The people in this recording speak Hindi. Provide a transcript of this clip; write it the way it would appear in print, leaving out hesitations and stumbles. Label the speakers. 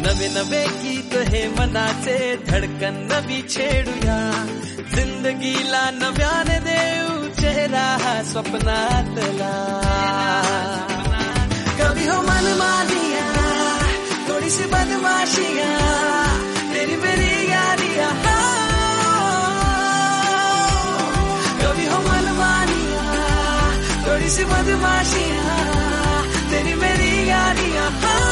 Speaker 1: नवे नवे गीत हे मनाचे धडकन नवी छेडूया जिंदगीला नव्याने देऊ चेहरा हा स्वप्नातला कभी हो मनमानिया थोड़ी सी बदमाशियां तेरी मेरी यारियां कभी हो मनमानिया थोड़ी सी बदमाशियां तेरी मेरी यारियां